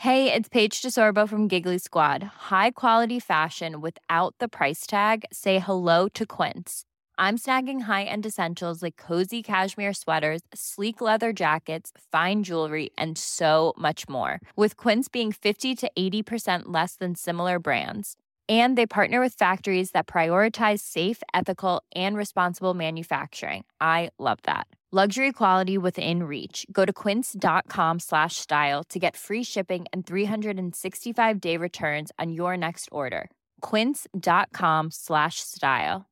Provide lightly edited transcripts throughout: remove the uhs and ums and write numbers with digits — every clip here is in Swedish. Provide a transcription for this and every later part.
Hey, it's Paige DeSorbo from Giggly Squad. High quality fashion without the price tag. Say hello to Quince. I'm snagging high-end essentials like cozy cashmere sweaters, sleek leather jackets, fine jewelry, and so much more. With Quince being 50 to 80% less than similar brands. And they partner with factories that prioritize safe, ethical, and responsible manufacturing. I love that. Luxury quality within reach. Go to quince.com/style to get free shipping and 365-day returns on your next order. Quince.com/style.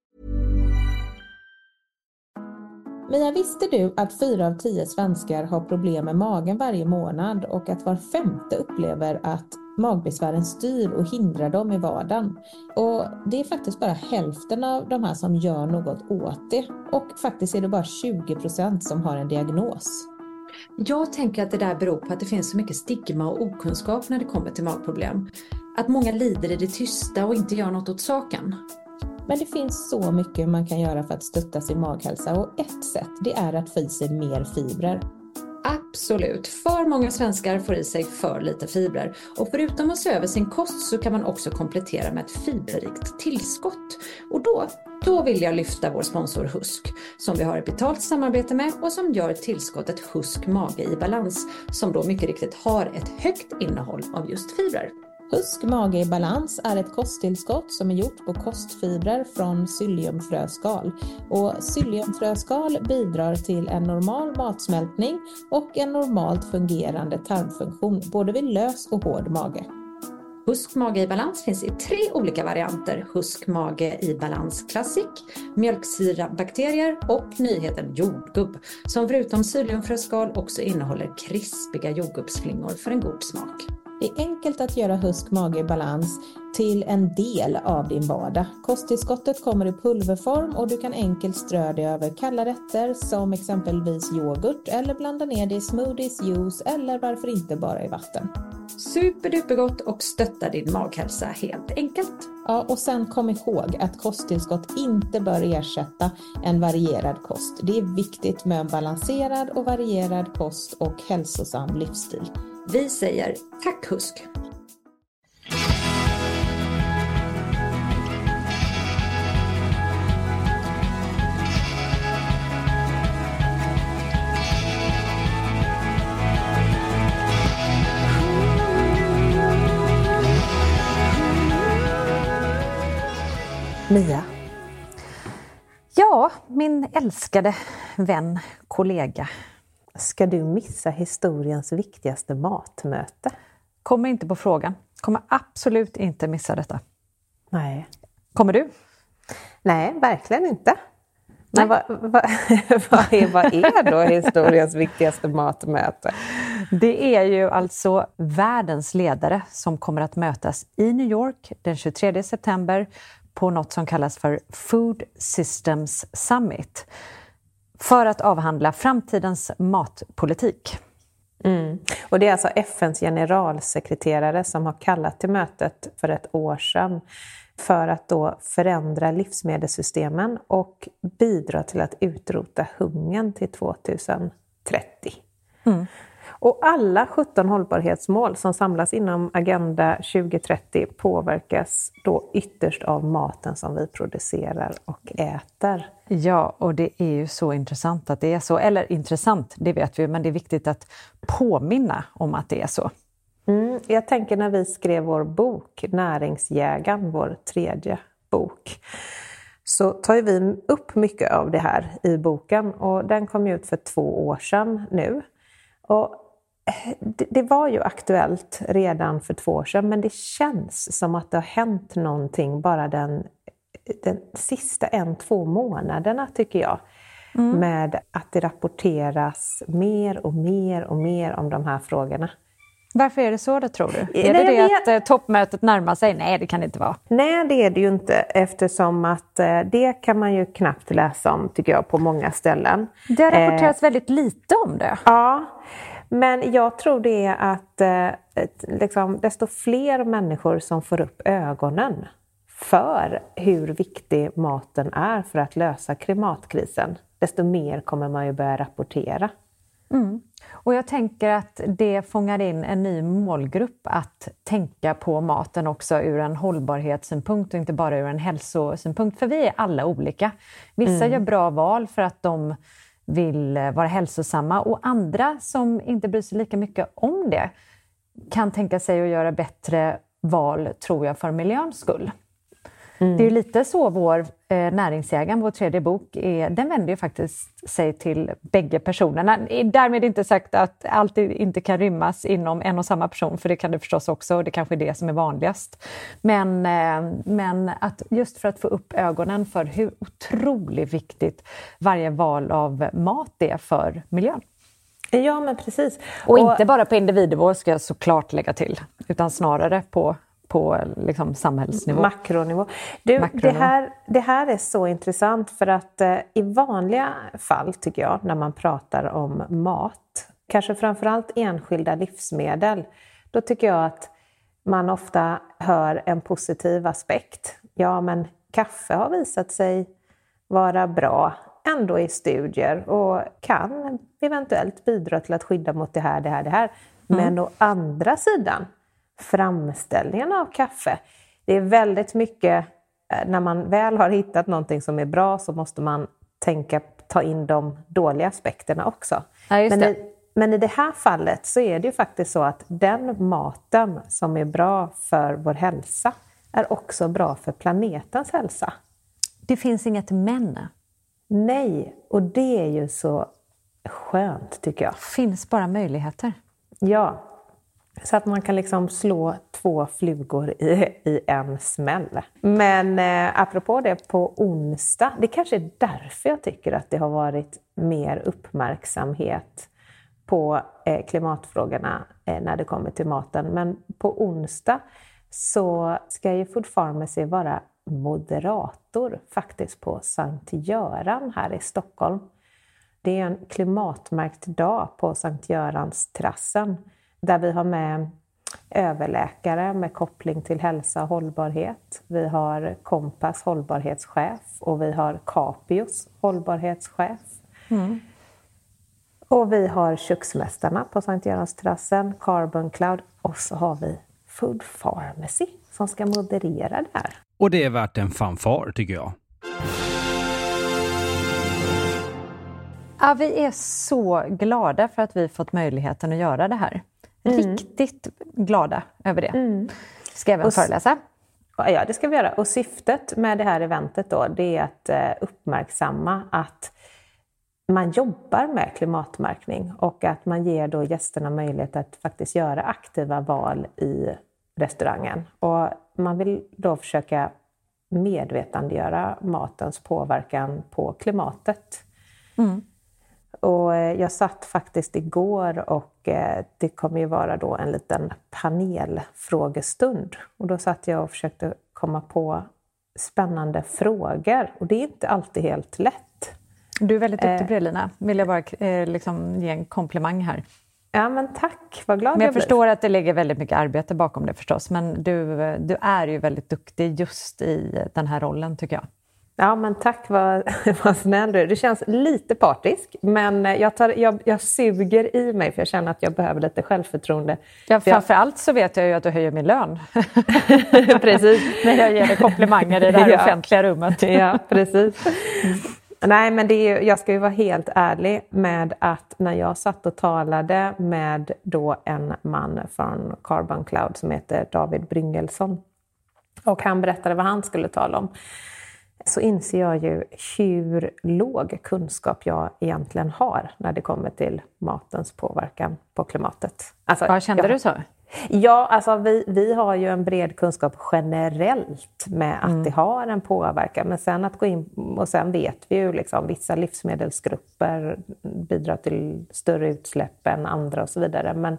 Mia, visste du att 4 av 10 svenskar har problem med magen varje månad och att var 5:e upplever att magbesvären styr och hindrar dem i vardagen? Och det är faktiskt bara hälften av de här som gör något åt det. Och faktiskt är det bara 20% som har en diagnos. Jag tänker att det där beror på att det finns så mycket stigma och okunskap när det kommer till magproblem. Att många lider i det tysta och inte gör något åt saken. Men det finns så mycket man kan göra för att stötta sin maghälsa, och ett sätt det är att få i sig mer fibrer. Absolut. För många svenskar får i sig för lite fibrer. Och förutom att se över sin kost så kan man också komplettera med ett fiberrikt tillskott. Och då vill jag lyfta vår sponsor Husk, som vi har ett betalt samarbete med och som gör tillskottet Husk Mage i Balans, som då mycket riktigt har ett högt innehåll av just fibrer. Husk Mage i Balans är ett kosttillskott som är gjort på kostfibrer från psylliumfröskal. Och psylliumfröskal bidrar till en normal matsmältning och en normalt fungerande tarmfunktion, både vid lös och hård mage. Husk Mage i Balans finns i 3 olika varianter. Husk Mage i Balans Classic, mjölksyrabakterier och nyheten jordgubb, som förutom psylliumfröskal också innehåller krispiga jordgubbsflingor för en god smak. Det är enkelt att göra Husk Mage i Balans till en del av din vardag. Kosttillskottet kommer i pulverform och du kan enkelt strö det över kalla rätter som exempelvis yoghurt, eller blanda ner det i smoothies, juice eller varför inte bara i vatten. Superdupergott och stöttar din maghälsa helt enkelt. Ja, och sen kom ihåg att kosttillskott inte bör ersätta en varierad kost. Det är viktigt med en balanserad och varierad kost och hälsosam livsstil. Vi säger tack Husk! Mia. Ja, min älskade vän, kollega. Ska du missa historiens viktigaste matmöte? Kommer inte på frågan. Kommer absolut inte missa detta. Nej. Kommer du? Nej, verkligen inte. Men vad är då historiens viktigaste matmöte? Det är ju alltså världens ledare som kommer att mötas i New York den 23 september på något som kallas för Food Systems Summit, för att avhandla framtidens matpolitik. Och det är alltså FNs generalsekreterare som har kallat till mötet för ett år sedan för att då förändra livsmedelssystemen och bidra till att utrota hungern till 2030. Och alla 17 hållbarhetsmål som samlas inom Agenda 2030 påverkas då ytterst av maten som vi producerar och äter. Ja, och det är ju så intressant att det är så. Eller intressant, det vet vi, men det är viktigt att påminna om att det är så. Jag tänker när vi skrev vår bok, Näringsjägaren, vår 3:e bok, så tar vi upp mycket av det här i boken, och den kom ut för 2 år sedan nu. Och det var ju aktuellt redan för 2 år sedan, men det känns som att det har hänt någonting bara den sista 1-2 månaderna, tycker jag. Med att det rapporteras mer och mer och mer om de här frågorna. Varför är det så då, tror du? Är det att toppmötet närmar sig? Nej, det kan det inte vara. Nej, det är det ju inte, eftersom att det kan man ju knappt läsa om, tycker jag, på många ställen. Det har rapporterats väldigt lite om det. Ja, men jag tror det är att liksom, desto fler människor som får upp ögonen för hur viktig maten är för att lösa klimatkrisen, desto mer kommer man ju börja rapportera. Och jag tänker att det fångar in en ny målgrupp att tänka på maten också ur en hållbarhetssynpunkt och inte bara ur en hälsosynpunkt. För vi är alla olika. Vissa gör bra val för att de vill vara hälsosamma och andra som inte bryr sig lika mycket om det kan tänka sig att göra bättre val, tror jag, för miljöns skull. Det är ju lite så vår näringsjägaren, vår tredje bok, den vänder ju faktiskt sig till bägge personerna. Därmed inte sagt att allt inte kan rymmas inom en och samma person, för det kan det förstås också, och det kanske är det som är vanligast. Men att just för att få upp ögonen för hur otroligt viktigt varje val av mat är för miljön. Ja, men precis. Och inte bara på individnivå, ska jag såklart lägga till, utan snarare på liksom samhällsnivå. Makronivå. Det här är så intressant för att i vanliga fall tycker jag, när man pratar om mat, kanske framförallt enskilda livsmedel, då tycker jag att man ofta hör en positiv aspekt. Ja, men kaffe har visat sig vara bra ändå i studier och kan eventuellt bidra till att skydda mot det här. Men å andra sidan, framställningen av kaffe. Det är väldigt mycket, när man väl har hittat någonting som är bra så måste man ta in de dåliga aspekterna också. Ja, men i det här fallet så är det ju faktiskt så att den maten som är bra för vår hälsa är också bra för planetens hälsa. Det finns inget men. Nej, och det är ju så skönt tycker jag. Finns bara möjligheter. Ja. Så att man kan liksom slå 2 flugor i en smäll. Men apropå det, på onsdag, det kanske är därför jag tycker att det har varit mer uppmärksamhet på klimatfrågorna när det kommer till maten. Men på onsdag så ska ju Food Pharmacy vara moderator faktiskt på Sankt Göran här i Stockholm. Det är en klimatmärkt dag på Sankt Görans terrassen. Där vi har med överläkare med koppling till hälsa och hållbarhet. Vi har Kompass hållbarhetschef och vi har Capios hållbarhetschef. Och vi har köksmästarna på Sankt Görans terrassen, Carbon Cloud, och så har vi Food Pharmacy som ska moderera det här. Och det är värt en fanfar tycker jag. Ja, vi är så glada för att vi fått möjligheten att göra det här. Riktigt glada över det. Ska jag även föreläsa? Ja, det ska vi göra. Och syftet med det här eventet då, det är att uppmärksamma att man jobbar med klimatmärkning och att man ger då gästerna möjlighet att faktiskt göra aktiva val i restaurangen. Och man vill då försöka medvetandegöra matens påverkan på klimatet. Och jag satt faktiskt igår och det kommer ju vara då en liten panelfrågestund. Och då satt jag och försökte komma på spännande frågor. Och det är inte alltid helt lätt. Du är väldigt duktig på det, Lina. Vill jag bara ge en komplimang här. Ja, men tack. Vad glad men jag blir. förstår att det ligger väldigt mycket arbete bakom det förstås. Men du är ju väldigt duktig just i den här rollen tycker jag. Ja, men tack, vad snäll du är. Det känns lite partisk, men jag suger i mig för jag känner att jag behöver lite självförtroende. Ja, framförallt så vet jag ju att du höjer min lön. Precis. När jag ger dig komplimanger i det här offentliga rummet. Ja, precis. Nej, men jag ska ju vara helt ärlig med att när jag satt och talade med då en man från Carbon Cloud som heter David Bryngelsson och han berättade vad han skulle tala om, så inser jag ju hur låg kunskap jag egentligen har när det kommer till matens påverkan på klimatet. Alltså, vad kände du så? Ja, alltså vi har ju en bred kunskap generellt med att det har en påverkan. Men sen att gå in, och sen vet vi ju liksom vissa livsmedelsgrupper bidrar till större utsläpp än andra och så vidare. Men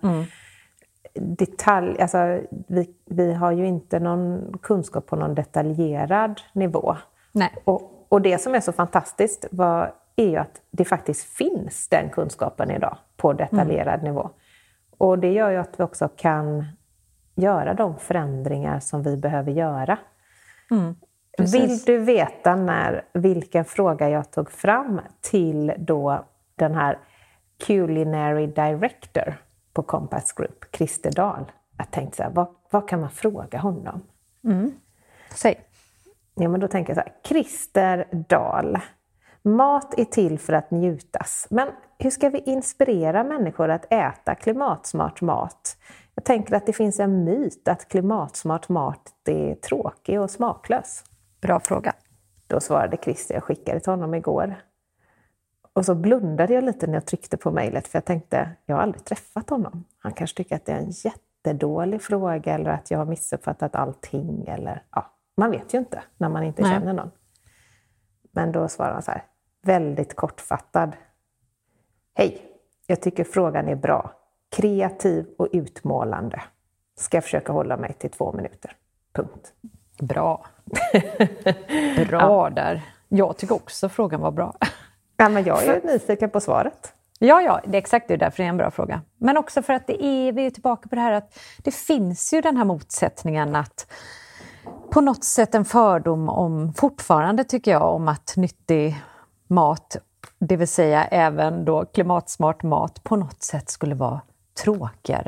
alltså vi har ju inte någon kunskap på någon detaljerad nivå. Nej. Och det som är så fantastiskt är ju att det faktiskt finns den kunskapen idag på detaljerad nivå. Och det gör ju att vi också kan göra de förändringar som vi behöver göra. Vill du veta vilken fråga jag tog fram till då den här Culinary Director på Compass Group, Christer Dahl. Jag tänkte så här, vad kan man fråga honom? Säg. Ja, men då tänker jag så här, Christer Dahl. Mat är till för att njutas. Men hur ska vi inspirera människor att äta klimatsmart mat? Jag tänker att det finns en myt att klimatsmart mat är tråkig och smaklös. Bra fråga. Då svarade Christer, jag skickade till honom igår. Och så blundade jag lite när jag tryckte på mejlet, för jag tänkte, jag har aldrig träffat honom. Han kanske tycker att det är en jättedålig fråga eller att jag har missuppfattat allting. Eller, ja, man vet ju inte när man inte känner någon. Men då svarade han så här, väldigt kortfattad. Hej, jag tycker frågan är bra. Kreativ och utmålande. Ska jag försöka hålla mig till 2 minuter. Punkt. Bra. Bra där. Jag tycker också frågan var bra. Ja, men jag är nyfiken på svaret. Ja, det är exakt det, därför är en bra fråga. Men också för att vi är tillbaka på det här att det finns ju den här motsättningen att på något sätt en fördom om, fortfarande tycker jag, om att nyttig mat, det vill säga även då klimatsmart mat, på något sätt skulle vara tråkigare.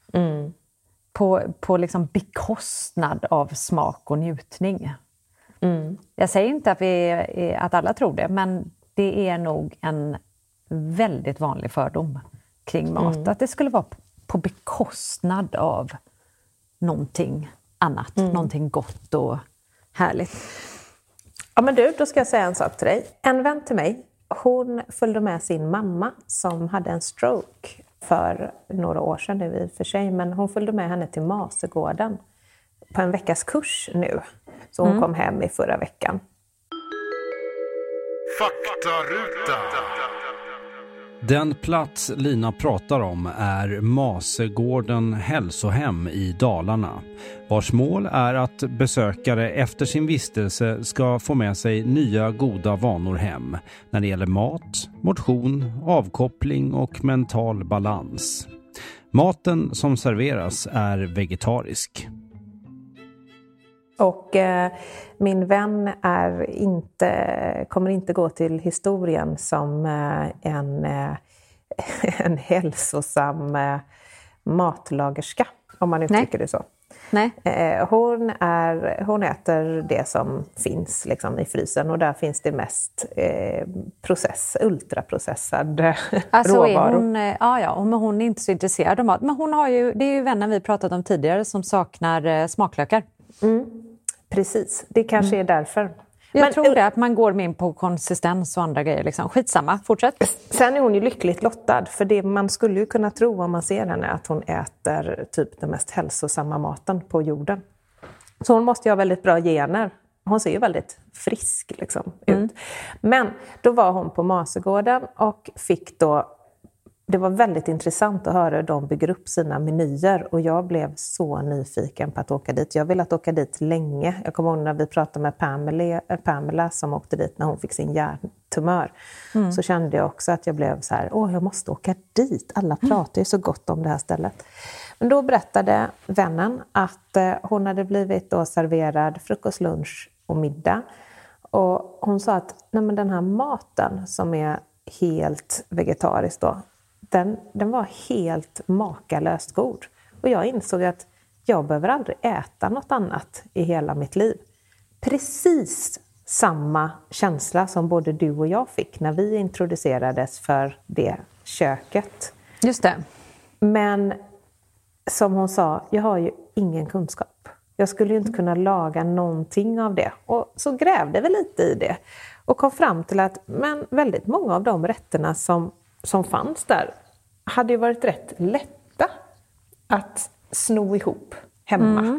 På liksom bekostnad av smak och njutning. Jag säger inte att alla tror det, men det är nog en väldigt vanlig fördom kring mat. Att det skulle vara på bekostnad av någonting annat. Någonting gott och härligt. Ja, men då ska jag säga en sak till dig. En vän till mig, hon följde med sin mamma som hade en stroke för några år sedan nu i och för sig. Men hon följde med henne till Masegården på en veckas kurs nu. Så hon kom hem i förra veckan. Faktaruta. Den plats Lina pratar om är Masegården hälsohem i Dalarna, vars mål är att besökare efter sin vistelse ska få med sig nya goda vanor hem när det gäller mat, motion, avkoppling och mental balans. Maten som serveras är vegetarisk. Och min vän kommer inte gå till historien som en hälsosam matlagerska, om man uttrycker det så. Nej. Hon äter det som finns liksom i frysen, och där finns det mest ultraprocessad råvaror. Men hon är inte så intresserad av mat. Men hon har ju, det är ju vännen vi pratat om tidigare som saknar smaklökar. Precis, det kanske är därför. Jag tror det, att man går in på konsistens och andra grejer. Liksom. Skitsamma, fortsätt. Sen är hon ju lyckligt lottad, för det man skulle ju kunna tro om man ser henne att hon äter typ den mest hälsosamma maten på jorden. Så hon måste ju ha väldigt bra gener. Hon ser ju väldigt frisk liksom, ut. Men då var hon på Masegården och fick då... Det var väldigt intressant att höra hur de bygger upp sina menyer, och jag blev så nyfiken på att åka dit. Jag ville att åka dit länge. Jag kommer ihåg när vi pratade med Pamela som åkte dit när hon fick sin hjärntumör. Så kände jag också att jag blev så här, jag måste åka dit. Alla pratar ju så gott om det här stället. Men då berättade vännen att hon hade blivit då serverad frukost, lunch och middag. Och hon sa att den här maten som är helt vegetarisk då, den var helt makalöst god. Och jag insåg att jag behöver aldrig äta något annat i hela mitt liv. Precis samma känsla som både du och jag fick när vi introducerades för det köket. Just det. Men som hon sa, jag har ju ingen kunskap. Jag skulle ju inte kunna laga någonting av det. Och så grävde vi lite i det. Och kom fram till att väldigt många av de rätterna som fanns där hade ju varit rätt lätta att sno ihop hemma.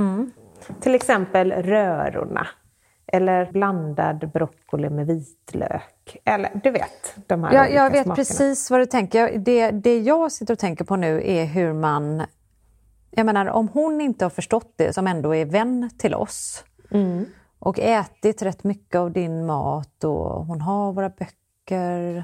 Till exempel rörorna. Eller blandad broccoli med vitlök. Eller du vet, de här olika jag vet smakerna. precis vad du tänker. Det jag sitter och tänker på nu är hur man... Jag menar, om hon inte har förstått det, som ändå är vän till oss. Och ätit rätt mycket av din mat, och hon har våra böcker...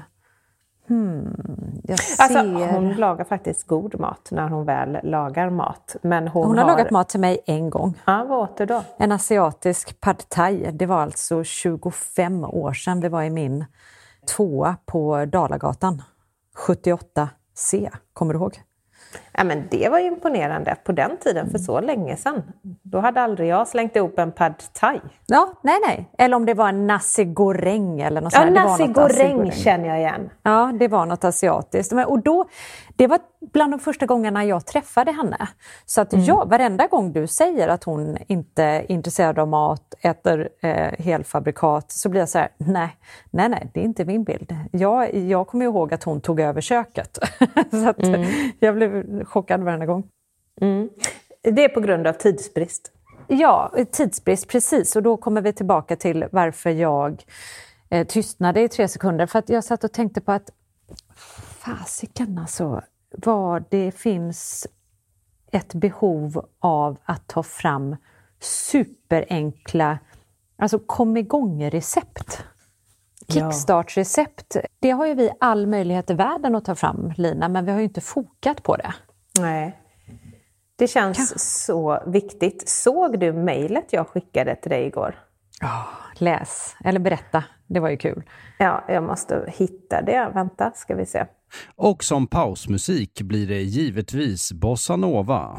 Jag ser... Alltså, hon lagar faktiskt god mat när hon väl lagar mat. Men hon har lagat mat till mig en gång. Ja, vad åt du då? En asiatisk pad thai. Det var alltså 25 år sedan. Vi var i min 2 på Dalagatan. 78C, kommer du ihåg? Ja, men det var imponerande på den tiden, för så länge sedan. Då hade aldrig jag slängt ihop en pad thai. Ja, nej. Eller om det var en nasi goreng eller något sånt. Ja, nasi goreng känner jag igen. Ja, det var något asiatiskt. Och då, det var bland de första gångerna jag träffade henne. Så att varenda gång du säger att hon inte är intresserad av mat, äter helfabrikat, så blir jag så här, nej, det är inte min bild. Jag kommer ihåg att hon tog över köket. Så att jag blev chockad varenda gång. Det är på grund av tidsbrist. Ja, tidsbrist, precis. Och då kommer vi tillbaka till varför jag tystnade i 3 sekunder. För att jag satt och tänkte på att fasiken alltså, vad det finns ett behov av att ta fram superenkla, alltså kom igång-recept. Kickstart-recept. Det har ju vi all möjlighet i världen att ta fram, Lina, men vi har ju inte fokat på det. Nej. Det känns så viktigt. Såg du mejlet jag skickade till dig igår? Läs, eller berätta. Det var ju kul. Ja, jag måste hitta det. Vänta, ska vi se. Och som pausmusik blir det givetvis Bossa Nova.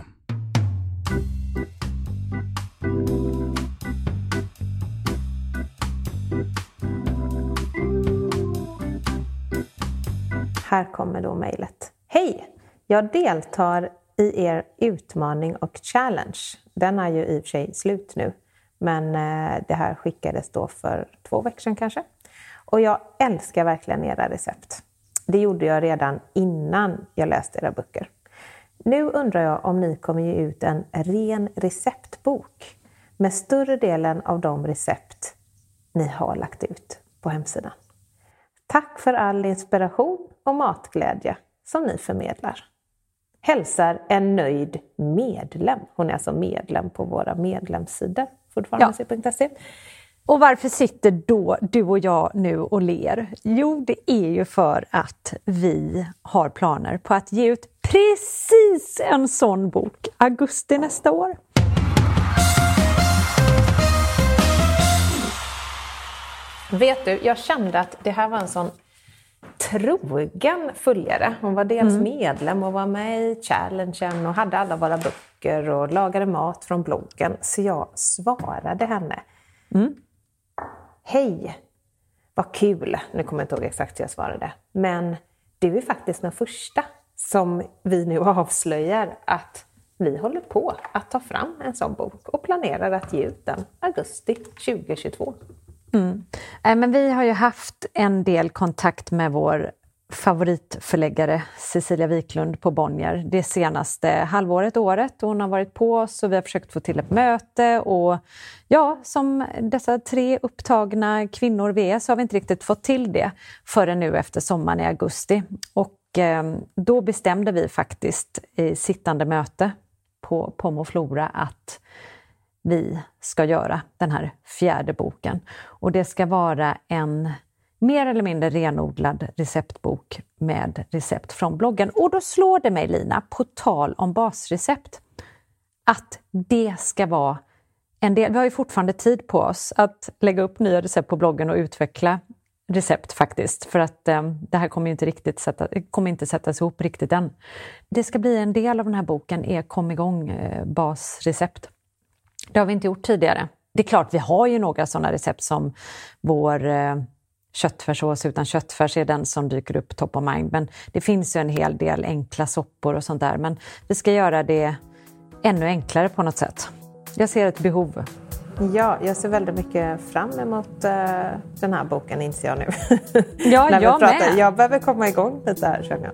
Här kommer då mejlet. Hej! Jag deltar i er utmaning och challenge. Den är ju i och för sig slut nu. Men det här skickades då för 2 veckor sedan kanske. Och jag älskar verkligen era recept. Det gjorde jag redan innan jag läste era böcker. Nu undrar jag om ni kommer ge ut en ren receptbok med större delen av de recept ni har lagt ut på hemsidan. Tack för all inspiration och matglädje som ni förmedlar. Hälsar en nöjd medlem. Hon är alltså medlem på våra medlemssidor. Fortfarande.se. Och varför sitter då du och jag nu och ler? Jo, det är ju för att vi har planer på att ge ut precis en sån bok augusti nästa år. Vet du, jag kände att det här var en sån trogen följare. Hon var dels medlem och var med i challengen och hade alla våra böcker och lagade mat från bloggen. Så jag svarade henne. Hej, vad kul. Nu kommer jag inte ihåg exakt hur jag svarade. Men du är faktiskt den första som vi nu avslöjar att vi håller på att ta fram en sån bok och planerar att ge ut den augusti 2022. Men vi har ju haft en del kontakt med vår favoritförläggare Cecilia Wiklund på Bonnier det senaste halvåret, året. Hon har varit på oss och vi har försökt få till ett möte och ja, som dessa 3 upptagna kvinnor vi är så har vi inte riktigt fått till det förrän nu efter sommaren i augusti. Och då bestämde vi faktiskt i sittande möte på Pomo Flora att vi ska göra den här 4:e boken. Och det ska vara en mer eller mindre renodlad receptbok med recept från bloggen. Och då slår det mig, Lina, på tal om basrecept, att det ska vara en del. Vi har ju fortfarande tid på oss att lägga upp nya recept på bloggen och utveckla recept faktiskt. För att det här kommer ju inte riktigt inte sättas ihop riktigt än. Det ska bli en del av den här boken är kom igång basrecept. Det har vi inte gjort tidigare. Det är klart, vi har ju några sådana recept som vår köttfärssås utan köttfärs är den som dyker upp top of mind. Men det finns ju en hel del enkla soppor och sånt där. Men vi ska göra det ännu enklare på något sätt. Jag ser ett behov. Ja, jag ser väldigt mycket fram emot den här boken, inser jag nu. Ja, jag med. Jag behöver komma igång lite här, känner jag.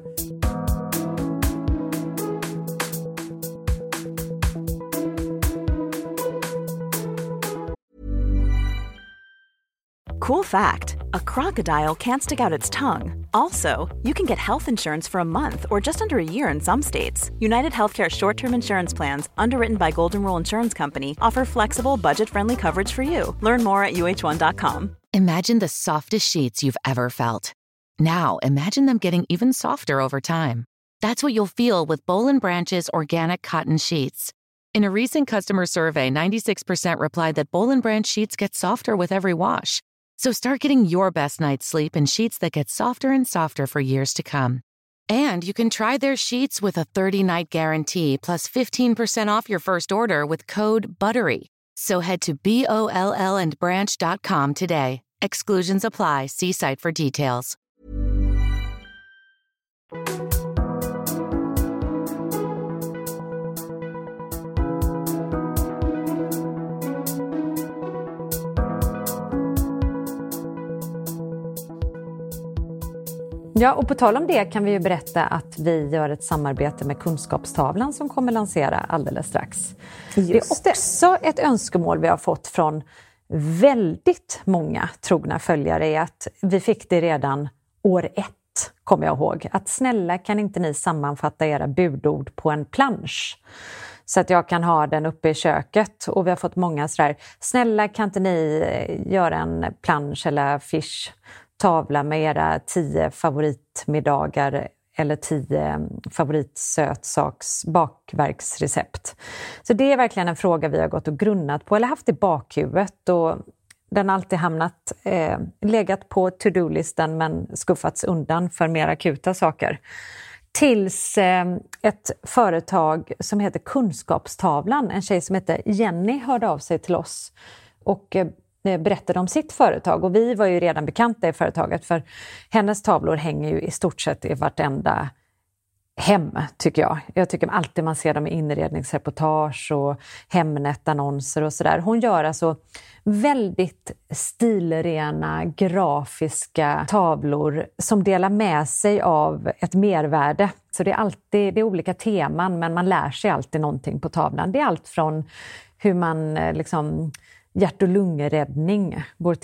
Cool fact, a crocodile can't stick out its tongue. Also, you can get health insurance for a month or just under a year in some states. United Healthcare short-term insurance plans, underwritten by Golden Rule Insurance Company, offer flexible, budget-friendly coverage for you. Learn more at uh1.com. Imagine the softest sheets you've ever felt. Now, imagine them getting even softer over time. That's what you'll feel with Boll & Branch's organic cotton sheets. In a recent customer survey, 96% replied that Boll & Branch sheets get softer with every wash. So start getting your best night's sleep in sheets that get softer and softer for years to come. And you can try their sheets with a 30-night guarantee plus 15% off your first order with code BUTTERY. So head to BOLLandbranch.com today. Exclusions apply. See site for details. Ja, och på tal om det kan vi ju berätta att vi gör ett samarbete med Kunskapstavlan som kommer lansera alldeles strax. Just det är också ett önskemål vi har fått från väldigt många trogna följare är att vi fick det redan år 1, kommer jag ihåg. Att snälla kan inte ni sammanfatta era budord på en plansch? Så att jag kan ha den uppe i köket. Och vi har fått många sådär, snälla kan inte ni göra en plansch eller affisch, tavla med era 10 favoritmiddagar eller 10 favoritsötsaks bakverksrecept. Så det är verkligen en fråga vi har gått och grunnat på eller haft i bakhuvudet, och den har alltid hamnat legat på to-do-listan men skuffats undan för mer akuta saker. Tills ett företag som heter Kunskapstavlan, en tjej som heter Jenny, hörde av sig till oss och berättade om sitt företag. Och vi var ju redan bekanta i företaget, för hennes tavlor hänger ju i stort sett i vartenda hem, tycker jag. Jag tycker alltid man ser dem i inredningsreportage och Hemnet-annonser och sådär. Hon gör alltså väldigt stilrena, grafiska tavlor som delar med sig av ett mervärde. Så det är olika teman, men man lär sig alltid någonting på tavlan. Det är allt från hur man liksom hjärt- och lungräddning går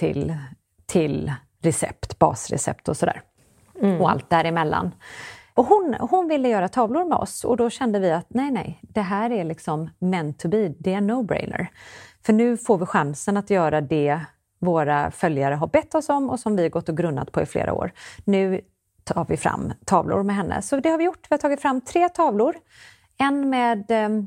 till recept, basrecept och sådär. Och allt däremellan. Och hon ville göra tavlor med oss, och då kände vi att nej, det här är liksom meant to be, det är no-brainer. För nu får vi chansen att göra det våra följare har bett oss om och som vi har gått och grunnat på i flera år. Nu tar vi fram tavlor med henne. Så det har vi gjort. Vi har tagit fram 3 tavlor. En med,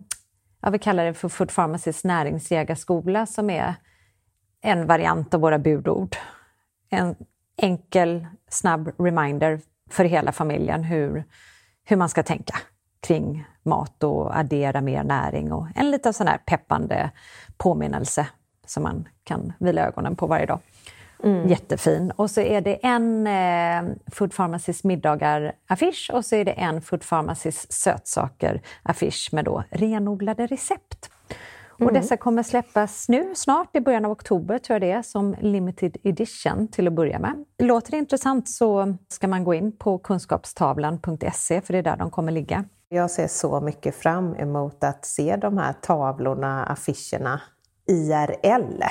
vi kallar det för Food Pharmacys näringsjägarskola, som är en variant av våra budord. En enkel, snabb reminder för hela familjen hur man ska tänka kring mat och addera mer näring, och en lite sån här peppande påminnelse som man kan vila ögonen på varje dag. Jättefin. Och så är det en Food Pharmacys middagar-affisch, och så är det en Food Pharmacys sötsaker-affisch med då renodlade recept. Och dessa kommer släppas nu snart, i början av oktober tror jag det är, som limited edition till att börja med. Låter det intressant så ska man gå in på kunskapstavlan.se, för det är där de kommer ligga. Jag ser så mycket fram emot att se de här tavlorna, affischerna IRL.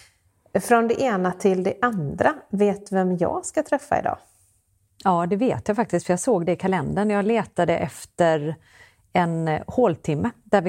Från det ena till det andra, vet vem jag ska träffa idag? Ja, det vet jag faktiskt, för jag såg det i kalendern. Jag letade efter en håltimme där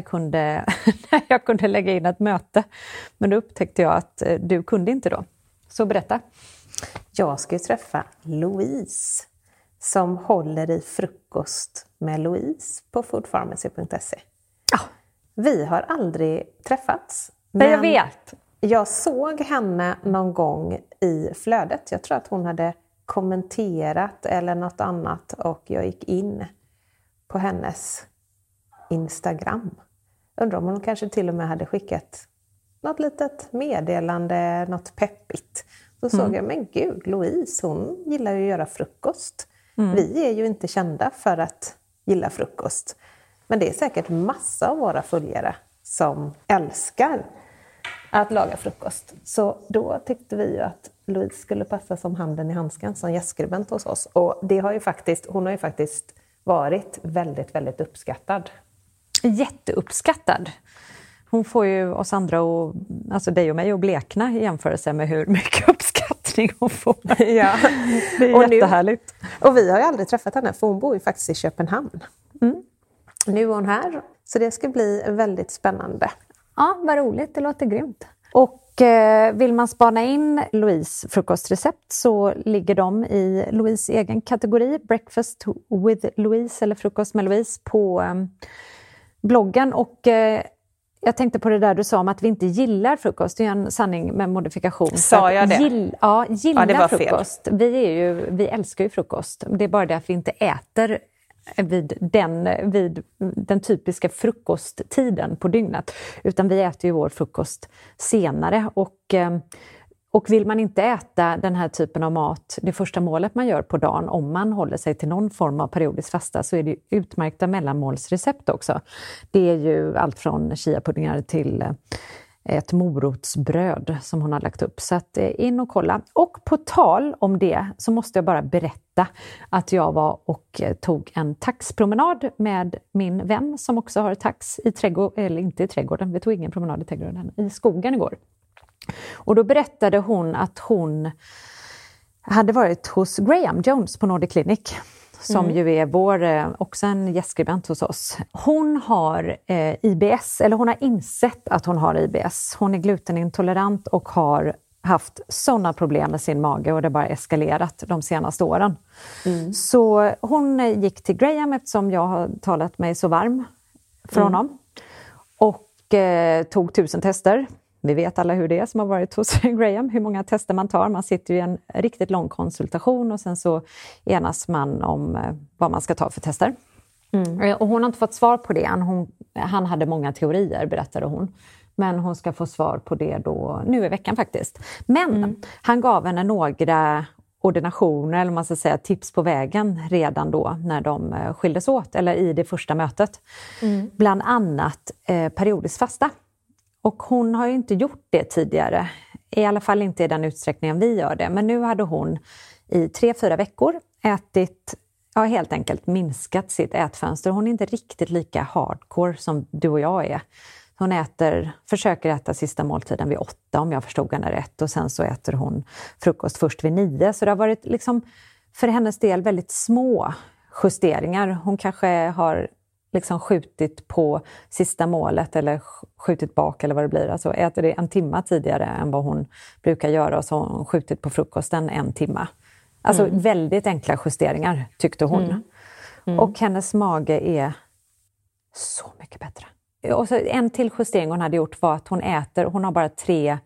jag kunde lägga in ett möte. Men då upptäckte jag att du kunde inte då. Så berätta. Jag ska träffa Louise som håller i frukost med Louise på foodpharmacy.se. Ja. Vi har aldrig träffats. Men jag vet. Jag såg henne någon gång i flödet. Jag tror att hon hade kommenterat eller något annat, och jag gick in på hennes Instagram. Undrar om hon kanske till och med hade skickat något litet meddelande, något peppigt. Då såg jag, men gud, Louise, hon gillar ju att göra frukost. Vi är ju inte kända för att gilla frukost. Men det är säkert massa av våra följare som älskar att laga frukost. Så då tyckte vi ju att Louise skulle passa som handen i handsken som gästskribent hos oss. Och det har ju hon har ju faktiskt varit väldigt, väldigt uppskattad. Jätteuppskattad. Hon får ju oss andra, och alltså dig och mig, att blekna i jämförelse med hur mycket uppskattning hon får. Ja. Det är jättehärligt. Och vi har ju aldrig träffat henne, för hon bor ju faktiskt i Köpenhamn. Nu är hon här, så det ska bli väldigt spännande. Ja, vad roligt. Det låter grymt. Och vill man spana in Louise frukostrecept så ligger de i Louise egen kategori, Breakfast with Louise eller Frukost med Louise, på bloggen. Och jag tänkte på det där du sa om att vi inte gillar frukost. Det är en sanning med modifikation. Sa jag det? Gillar det var frukost. fel. Vi älskar ju frukost. Det är bara det att vi inte äter vid den typiska frukosttiden på dygnet. Utan vi äter ju vår frukost senare. Och vill man inte äta den här typen av mat, det första målet man gör på dagen, om man håller sig till någon form av periodisk fasta, så är det ju utmärkta mellanmålsrecept också. Det är ju allt från chiapuddingar till ett morotsbröd som hon har lagt upp. Så att in och kolla. Och på tal om det så måste jag bara berätta att jag var och tog en taxpromenad med min vän som också har tax i trädgården, eller inte i trädgården, vi tog ingen promenad i trädgården, i skogen igår. Och då berättade hon att hon hade varit hos Graham Jones på Nordic Clinic, som ju är också en gästskribent hos oss. Hon har IBS, eller hon har insett att hon har IBS. Hon är glutenintolerant och har haft sådana problem med sin mage och det har bara eskalerat de senaste åren. Så hon gick till Graham eftersom jag har talat mig så varm för honom. Och tog 1000 tester. Vi vet alla hur det är som har varit hos Graham, hur många tester man tar. Man sitter ju i en riktigt lång konsultation och sen så enas man om vad man ska ta för tester. Och hon har inte fått svar på det. Han hade många teorier, berättade hon. Men hon ska få svar på det då nu i veckan faktiskt. Men han gav henne några ordinationer, eller man ska säga tips på vägen redan då när de skildes åt, eller i det första mötet. Bland annat periodisk fasta. Och hon har ju inte gjort det tidigare, i alla fall inte i den utsträckningen vi gör det. Men nu hade hon i 3-4 veckor helt enkelt minskat sitt ätfönster. Hon är inte riktigt lika hardcore som du och jag är. Hon försöker äta sista måltiden vid 8 om jag förstod henne rätt. Och sen så äter hon frukost först vid 9. Så det har varit liksom för hennes del väldigt små justeringar. Hon kanske har liksom skjutit på sista målet eller skjutit bak eller vad det blir. Alltså äter det 1 timme tidigare än vad hon brukar göra och så har hon skjutit på frukosten 1 timme. Alltså väldigt enkla justeringar tyckte hon. Och hennes mage är så mycket bättre. Och så en till justering hon hade gjort var att hon har bara 3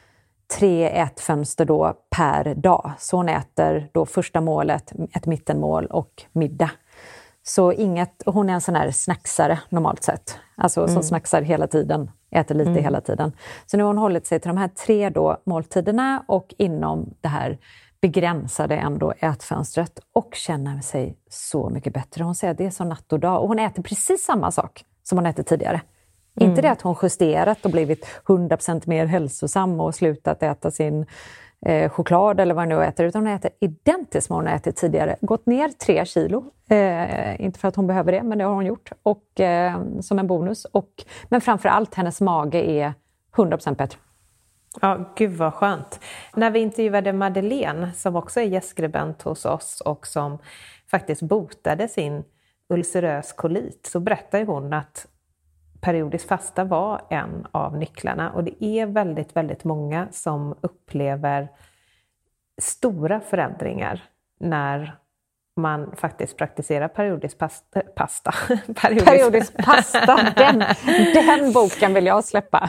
ätfönster då per dag. Så hon äter då första målet, ett mittenmål och middag. Så hon är en sån här snacksare normalt sett. Alltså som snacksar hela tiden, äter lite hela tiden. Så nu har hon hållit sig till de här 3 då måltiderna och inom det här begränsade ändå ätfönstret och känner sig så mycket bättre. Hon säger att det är så natt och dag och hon äter precis samma sak som hon äter tidigare. Inte det att hon justerat och blivit 100% mer hälsosam och slutat äta sin choklad eller vad hon nu äter, utan hon äter identiskt med hon äter tidigare. Gått ner 3 kilo, inte för att hon behöver det, men det har hon gjort och som en bonus. Men framförallt hennes mage är 100% bättre. Ja, gud vad skönt. När vi intervjuade Madeleine som också är gästskribent hos oss och som faktiskt botade sin ulcerös kolit, så berättade hon att periodisk fasta var en av nycklarna. Och det är väldigt, väldigt många som upplever stora förändringar när man faktiskt praktiserar periodisk pasta. Periodisk pasta, den boken vill jag släppa.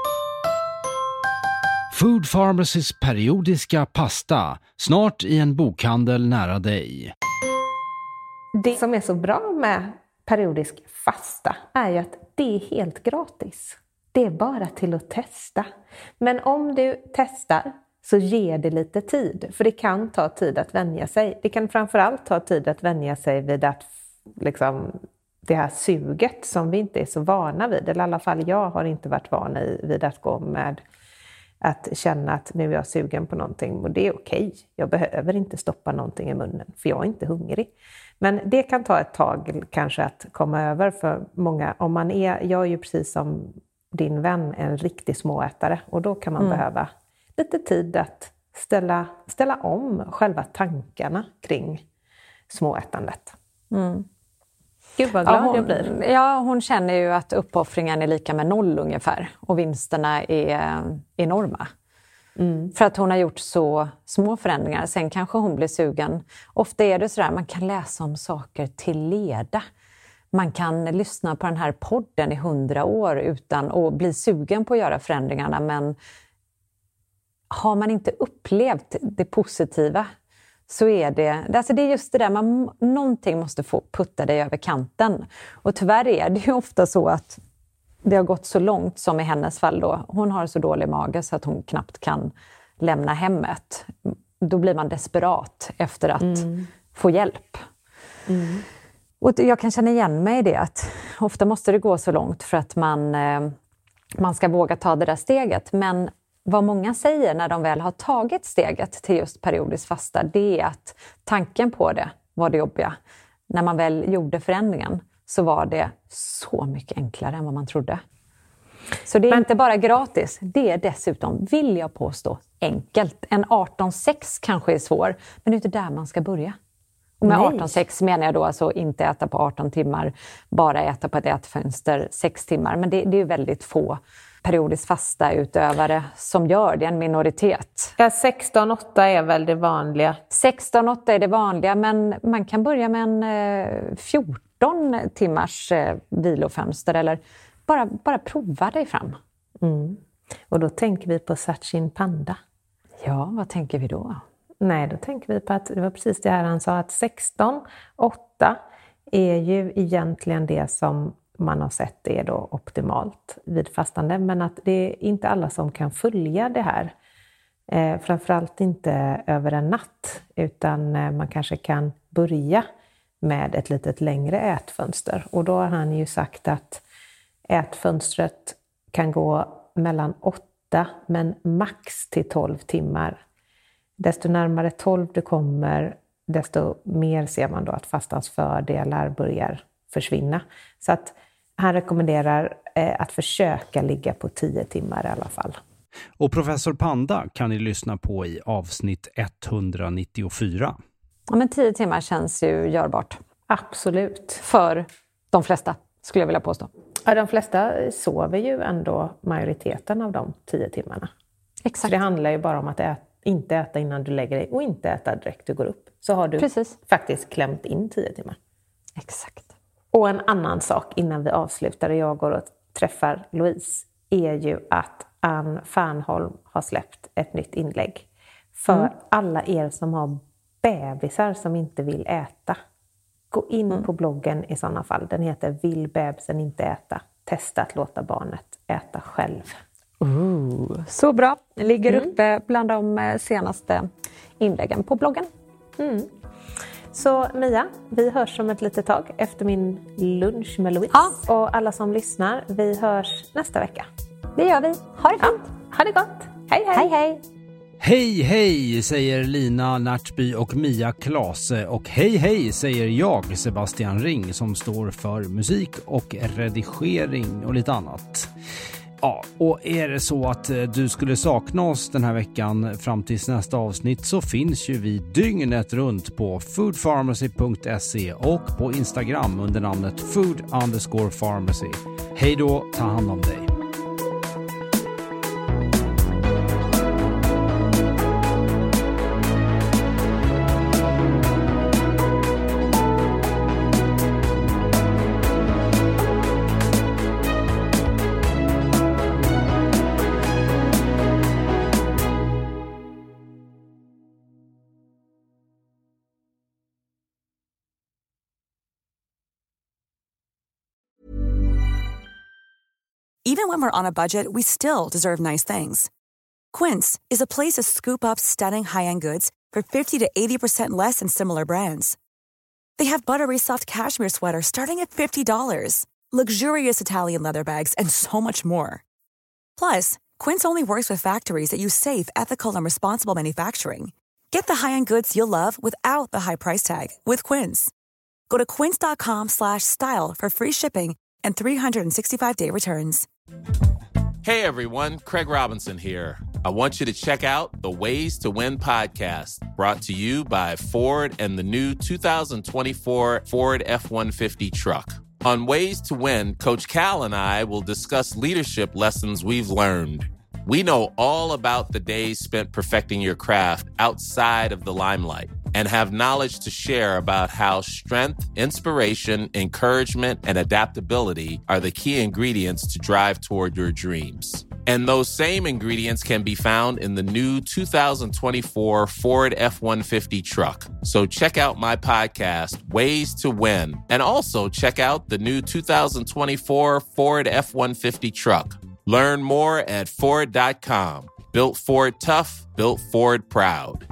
Food Pharmacys periodiska pasta, snart i en bokhandel nära dig. Det som är så bra med periodisk fasta är ju att det är helt gratis. Det är bara till att testa. Men om du testar så ger det lite tid. För det kan ta tid att vänja sig. Det kan framförallt ta tid att vänja sig vid att liksom, det här suget som vi inte är så vana vid. Eller i alla fall jag har inte varit van vid att gå med att känna att nu är jag sugen på någonting. Och det är okej. Jag behöver inte stoppa någonting i munnen för jag är inte hungrig. Men det kan ta ett tag kanske att komma över för många. Jag är ju precis som din vän en riktig småätare. Och då kan man behöva lite tid att ställa om själva tankarna kring småätandet. Gud vad glad jag blir. Ja, hon känner ju att uppoffringen är lika med 0 ungefär. Och vinsterna är enorma. För att hon har gjort så små förändringar. Sen kanske hon blir sugen. Ofta är det sådär, man kan läsa om saker till leda. Man kan lyssna på den här podden i 100 år utan att bli sugen på att göra förändringarna. Men har man inte upplevt det positiva så är det är just det där, någonting måste få putta dig över kanten. Och tyvärr är det ju ofta så att det har gått så långt som i hennes fall då. Hon har så dålig mage så att hon knappt kan lämna hemmet. Då blir man desperat efter att få hjälp. Och jag kan känna igen mig i det, att ofta måste det gå så långt för att man ska våga ta det där steget. Men vad många säger när de väl har tagit steget till just periodisk fasta, det är att tanken på det var det jobbiga. När man väl gjorde förändringen så var det så mycket enklare än vad man trodde. Så det är inte bara gratis, det är dessutom, vill jag påstå, enkelt. En 18-6 kanske är svår, men det är inte där man ska börja. Och med 18-6 menar jag då alltså inte äta på 18 timmar, bara äta på ett ätfönster 6 timmar. Men det är ju väldigt få periodiskt fasta utövare som gör det, en minoritet. Ja, 16-8 är väl det vanliga. 16-8 är det vanliga, men man kan börja med en 14 timmars vilofönster eller bara prova dig fram. Och då tänker vi på Sachin Panda. Ja, vad tänker vi då? Nej, då tänker vi på att det var precis det här han sa, att 16-8 är ju egentligen det som man har sett är då optimalt vid fastande. Men att det är inte alla som kan följa det här. Framförallt inte över en natt, utan man kanske kan börja med ett litet längre ätfönster. Och då har han ju sagt att ätfönstret kan gå mellan 8 men max till 12 timmar. Desto närmare 12 du kommer, desto mer ser man då att fastans fördelar börjar försvinna. Så att han rekommenderar att försöka ligga på 10 timmar i alla fall. Och Professor Panda kan ni lyssna på i avsnitt 194. Ja, men 10 timmar känns ju görbart. Absolut. För de flesta, skulle jag vilja påstå. Ja, de flesta sover ju ändå majoriteten av de 10 timmarna. Exakt. Så det handlar ju bara om att inte äta innan du lägger dig och inte äta direkt du går upp. Så har du faktiskt klämt in 10 timmar. Exakt. Och en annan sak innan vi avslutar och jag går och träffar Louise är ju att Ann Fernholm har släppt ett nytt inlägg. För alla er som har bebisar som inte vill äta. Gå in på bloggen i sådana fall. Den heter Vill bebisen inte äta? Testa att låta barnet äta själv. Så bra. Det ligger uppe bland de senaste inläggen på bloggen. Så Mia, vi hörs om ett litet tag efter min lunch med Louise. Ja. Och alla som lyssnar, vi hörs nästa vecka. Det gör vi. Ha det fint. Ha det gott. Hej hej. Hej hej. Hej hej säger Lina Närtby och Mia Klase, och hej hej säger jag, Sebastian Ring, som står för musik och redigering och lite annat. Ja, och är det så att du skulle sakna oss den här veckan fram tills nästa avsnitt, så finns ju vi dygnet runt på foodpharmacy.se och på Instagram under namnet food_pharmacy. Hej då, ta hand om dig. Even when we're on a budget, we still deserve nice things. Quince is a place to scoop up stunning high-end goods for 50 to 80% less than similar brands. They have buttery soft cashmere sweaters starting at $50, luxurious Italian leather bags, and so much more. Plus, Quince only works with factories that use safe, ethical, and responsible manufacturing. Get the high-end goods you'll love without the high price tag with Quince. Go to quince.com/style for free shipping and 365-day returns. Hey everyone, Craig Robinson here. I want you to check out the Ways to Win podcast, brought to you by Ford and the new 2024 Ford F-150 truck. On Ways to Win, Coach Cal and I will discuss leadership lessons we've learned. We know all about the days spent perfecting your craft outside of the limelight and have knowledge to share about how strength, inspiration, encouragement, and adaptability are the key ingredients to drive toward your dreams. And those same ingredients can be found in the new 2024 Ford F-150 truck. So check out my podcast, Ways to Win, and also check out the new 2024 Ford F-150 truck. Learn more at Ford.com. Built Ford tough, built Ford proud.